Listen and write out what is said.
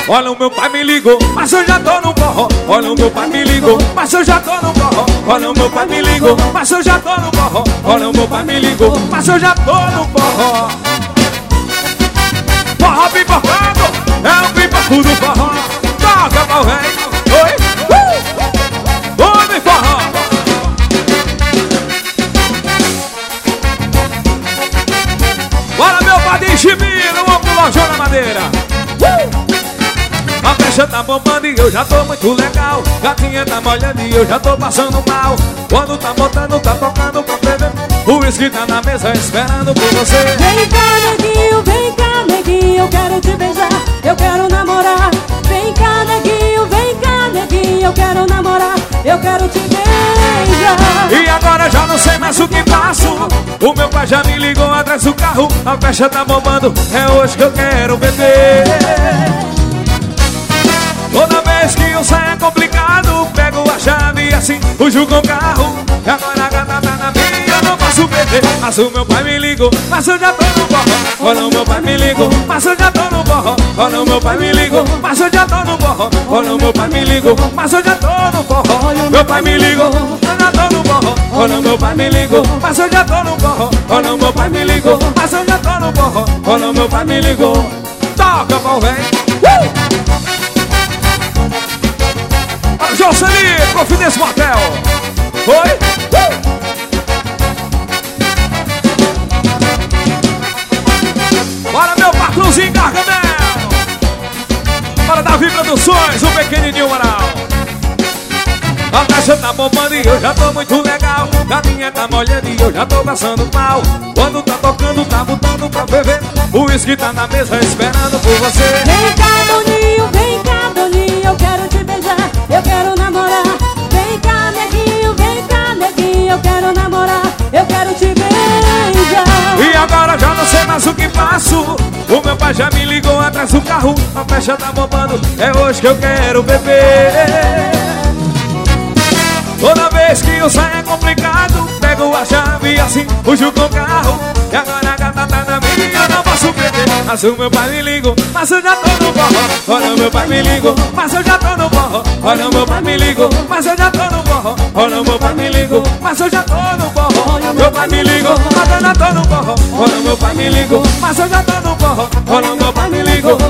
Olha o meu pai me ligou, mas eu já tô no forró. Olha o meu pai me ligou, mas eu já tô no forró. Olha o meu pai me ligou, mas eu já tô no forró. Olha o meu pai me ligou, mas eu já tô no forró. Forró pipocado, é o pipoco do forró. Toca pau velho, oi, oi forró. Bora meu padrinho Chimino, vamos pro Lojão na Madeira. A festa tá bombando e eu já tô muito legal. Gatinha tá molhando e eu já tô passando mal. Quando tá botando, tá tocando pra beber. O uísque tá na mesa esperando por você. Vem cá neguinho, eu quero te beijar. Eu quero namorar. Vem cá neguinho, eu quero namorar. Eu quero te beijar. E agora já não sei mais o que faço. O meu pai já me ligou atrás do carro. A festa tá bombando, é hoje que eu quero beber. Toda vez que eu saio é complicado. Pego a chave e assim fujo com o carro. E agora a gata tá na minha, eu não posso beber. Mas o meu pai me ligou, mas eu já tô no forró. Olha o meu pai me ligou, mas eu já tô no forró. Olha o meu pai me ligou, mas eu já tô no forró. Olha o meu pai me ligou, mas eu já tô no forró. Meu pai me ligou, eu já tô no forró. Olha o meu pai me ligou, mas eu já tô no forró. Olha o meu pai me ligou, mas eu já tô no forró. Olha o meu pai me ligou. Toca pau velho. Jocely, Confidência Motel. Oi? Bora meu patrãozinho Gargamel. Bora Davi Produções, o pequenininho Moral. A festa tá bombando e eu já tô muito legal. Gatinha tá molhando e eu já tô passando mal. Quando tá tocando, tá botando pra beber. O uísque tá na mesa esperando por você. Vem cá, Doninho, eu quero te beijar. Eu quero namorar. Vem cá, neguinho, eu quero namorar. Eu quero te beijar. E agora já não sei mais o que faço. O meu pai já me ligou atrás do carro. A festa tá bombando, é hoje que eu quero beber. Toda vez que eu saio é complicado. Pego a chave e assim fujo com o carro. E agora a gata tá na minha, eu não posso perder. Mas o meu pai me ligou, mas eu já tô no forró. Olha o meu pai me ligou, mas eu já tô no forró. Olha o meu pai me ligou, mas eu já tô no forró. Olha o meu pai me ligou, mas eu já tô no forró. Meu pai me ligou, mas eu já tô no forró. Olha o meu pai me ligou, mas eu já tô no forró. Olha o meu pai me ligou,